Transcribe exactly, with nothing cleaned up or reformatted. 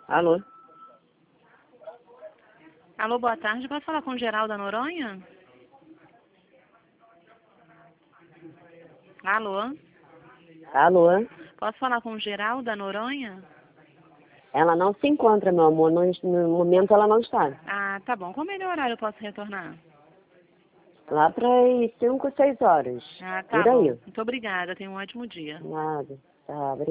Alô? Alô, boa tarde. Posso falar com o Geralda Noronha? Alô? Alô? Posso falar com o Geralda Noronha? Ela não se encontra, meu amor. No, no momento ela não está. Ah, tá bom. Qual melhor horário eu posso retornar? Lá para as cinco, seis horas. Ah, tá Por aí. bom. Muito obrigada. Tenha um ótimo dia. Nada. Tá,